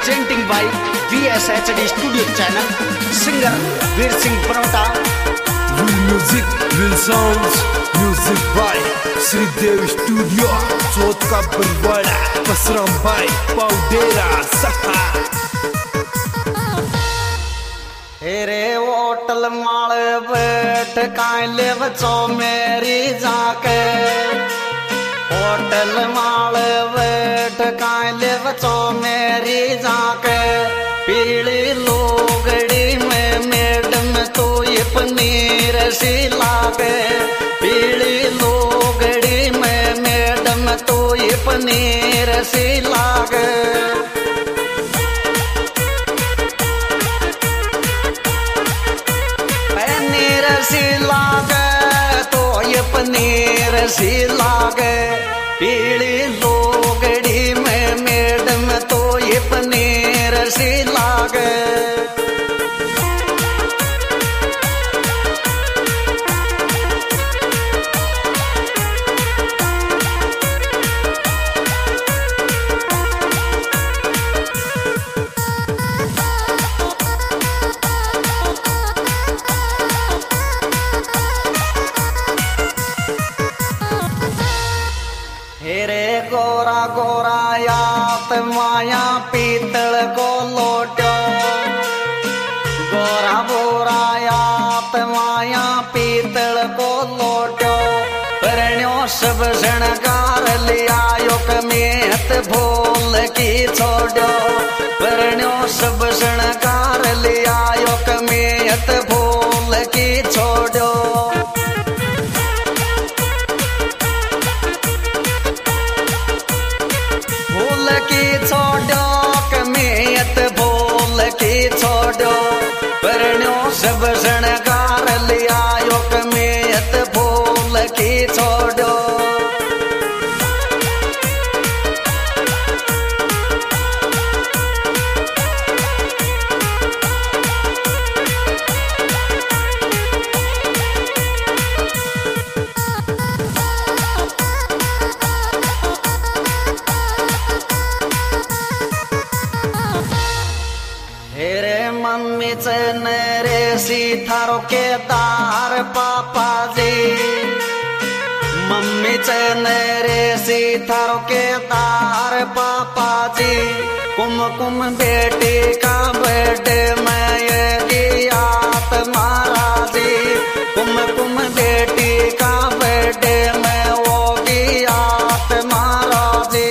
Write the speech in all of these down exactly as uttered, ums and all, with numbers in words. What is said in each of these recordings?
presenting by V S H D Studio Channel, singer Veer Singh Panota. Real music, real sounds, music by Sri Dev Studio, Chot ka Barwada, Pasram by Paudera Saha. हेरे hotel माले बैठ काले बचो मेरी जाके, hotel माले बैठ काले बचो मेरी जाके, पीली लोगड़ी में मैडम तो ये पनीर सी लागे, पीली लोगड़ी में मैडम तो ये पनीर सी लागे। पनीर सी लागे पीली लोगड़ी में मैडम तो ये पनीर सी लागे। हेरे गोरा गोरा यात माया पीतल को लोटो, गोरा गोरा यात माया पीतल को लोटो, परण्यो सब शणगार लिया युक मेहत भोल की छोड़ो, परण्यो सब शणगार लिया युक मेहत भोल की छोड़ो। की छोड़ो कमियत भोल की छोड़ो, परण्यो सब शणगार लिया यो कमियत भोल की छोड़ो। मम्मी चन रे सीथारो के दार पापा जी, मम्मी चन रे सीथारो के दार पापा जी, कुम कुम बेटी का बर्थडे मैं ये गियात महाराजी, कुम कुम बेटी का बर्थडे मैं वो गियात महाराजी।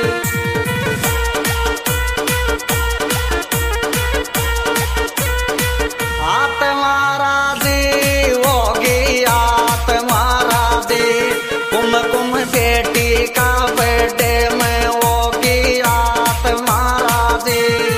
बेटी का बर्थडे में वो की रात महाराजी।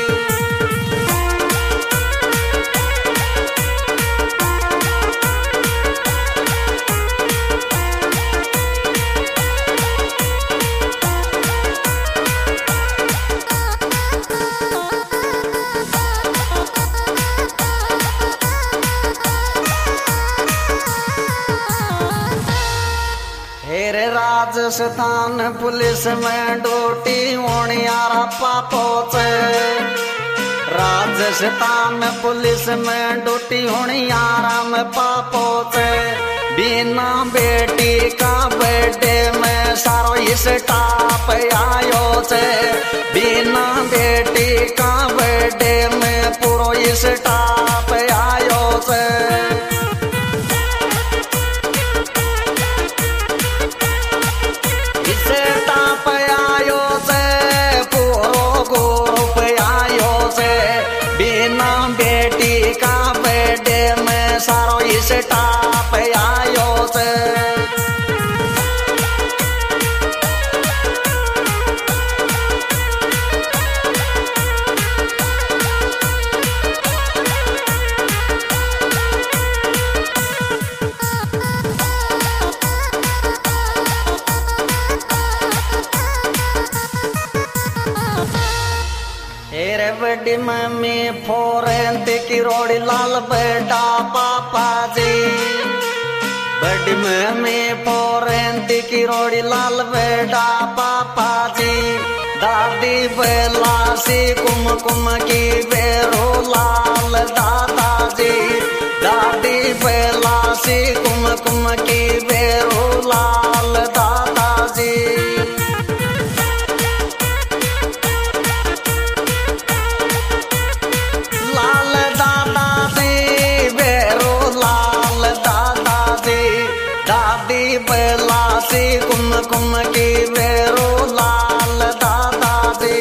हेरे राजस्थान पुलिस में ड्यूटी होनियारा पापो से, राजस्थान पुलिस में ड्यूटी होनियारा में पापो से, बिना बेटी का बर्थडे में सारो इस टाप आयो से, बिना बेटी का बर्थडे में पूरो इस टाप आयो से। बिना बेटी का बर्थडे में सारो इस टाप आयो से। हेरे बड़ी मम्मी फोरेंत की रोड़ी लाल बेटा पापा जी, बड़ी मम्मी फोरेंत की रोड़ी लाल बेटा पापा जी, दादी बेलासी कुमकुम की बेरो लाल दादाजी दादी बेलासी कुमकुम की बेरो लाल दादाजी लाल दादाजी बेरो लाल दादाजी दादी बेलासी कुमकुम की बेरो लाल दादाजी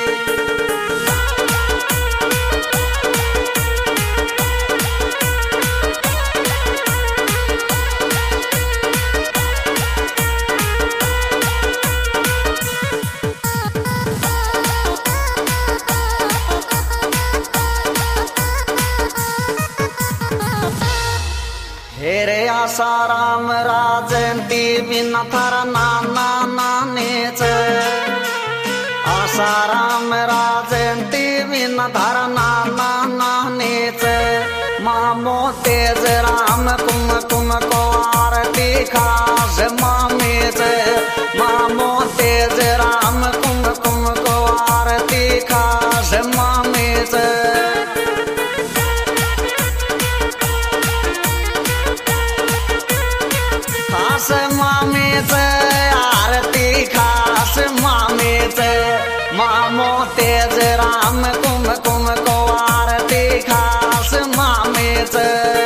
हेरे आसाराम राजंती बिना थारा नाना नानेच आसाराम राजंती बिना थारा नाना नानेच मामो तेज राम कुम कुम को आरती खास मामेच मामो तेज राम कुम कुम को आरती खास मामेच खास मामेच आरती खास मामेच मामो तेज राम कुम कुम को आरती खास मामेच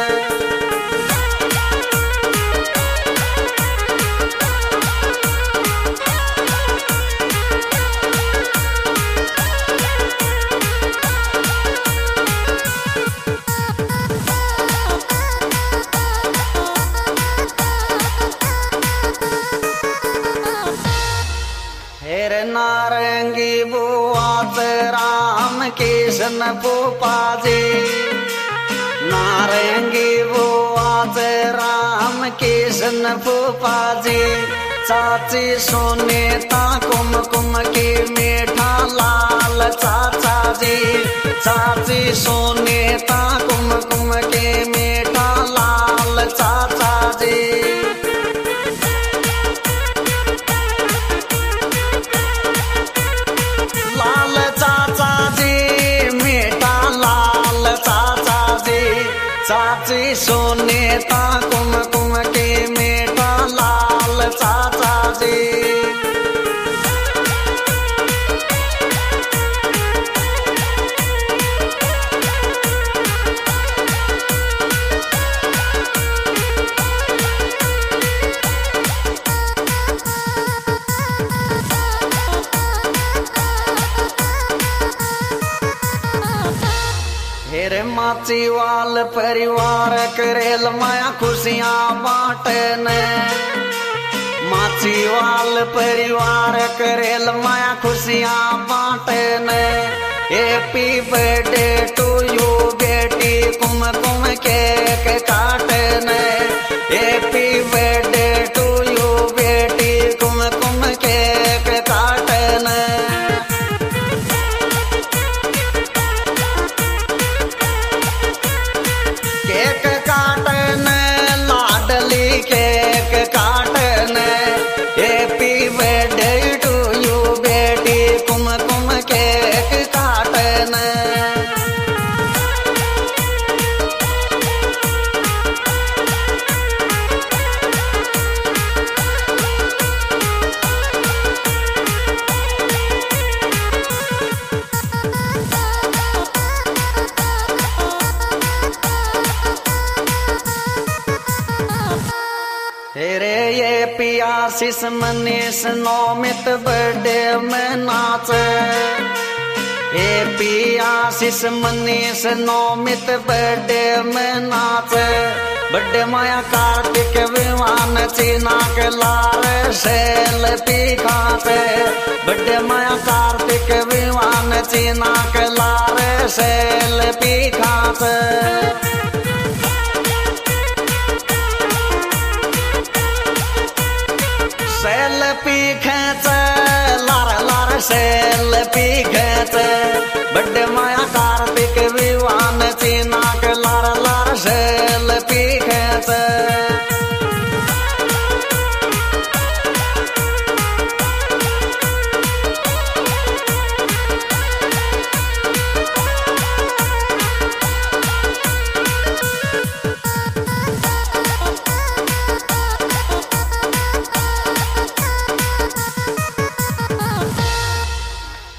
हेरे नारंगी बुआत राम किशन पुपाजी नारंगी बुआत राम किशन पुपाजी चाची सोने ता कुम कुम की मीठा लाल चाचा जी चाची सोने ता कुम कुम की मीठा लाल चाचा जी लाल चाचा जी मीठा लाल चाचा जी चाची सोने ता कुम कुम की मीठा लाल चाचा जी हेरे माची वाल परिवार करेल माया खुशियां बांटने माची वाल परिवार करेल माया खुशियां बांटने हैप्पी बर्थडे टू यू बेटी कुम कुम केक काटने हैप्पी बर्थडे टू यू बेटी कुम कुम केक काटने केक काटने लाडली केक काटने हैप्पी बर्थडे टू यू बेटी कुम कुम केक काटने हेरे ये पियासिस मनीष नौमित बर्थडे में नाच हे पियासिस मनीष नौमित बर्थडे में नाच बर्थडे माया कार्तिक विमान चीना के लार सेल पीखाच बर्थडे माया कार्तिक विमान चीना के लार सेल पीखाच सेल्फी खेच लार लार सेल्फी खेच बड्डे माया कार्तिक विवान चीना के लार लार सेल्फी खेच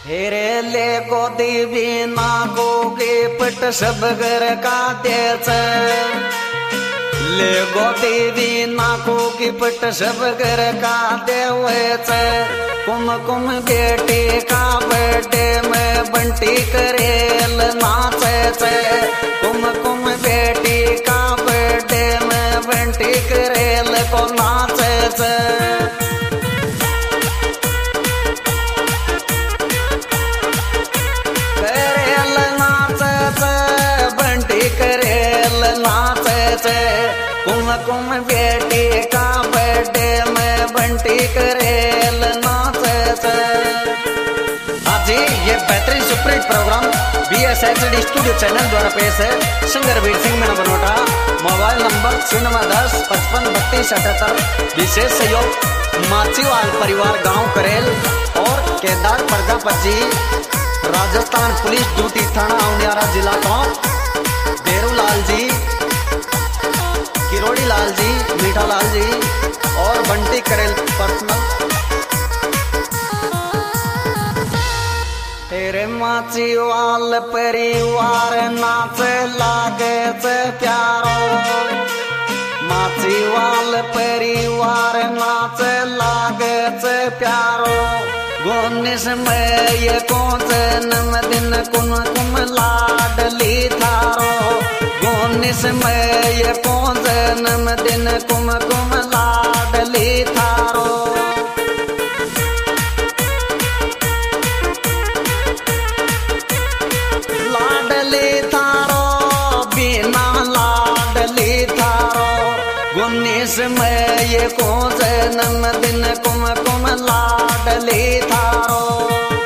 हेरे ले गोदी बिना को के पट सब घर का देच ले गोदी बिना को की पट सब घर का देवच कुम कुम बेटी का बर्थडे में बंटी करेल नाच कुम कुम बेटी का बर्थडे में बंटी करेल को नाच कुम कुम बेटी का बर्थडे में बंटी करेल नाच। आज ये बेहतरीन superhit programme B S H D studio channel द्वारा पेश है। Singer Veer Singh Meena Banota, mobile number शून्य दस पचपन बत्तीस अठहत्तर। विशेष सहयोग माचीवाल परिवार गांव करेल और केदार प्रजापति राजस्थान पुलिस ड्यूटी थाना औनियारा जिला का देरू लाल जी, किरोड़ी लाल जी, मीठा लाल जी और बंटी करेल पर्सनल। तेरे माचीवाल परिवार नाच लागे से प्यारो, माचीवाल परिवार नाच लागे से प्यारो। गोनिस में ये कौन जन्म दिन कुम कुम लाडली थारो, गोनिस में ये कौन जन्म दिन कुम कुम लाडली थारो। लाडली थारो बिना लाडली थारो, गोनिस में ये कौन जन्म दिन कुम कुम लाडली थारो।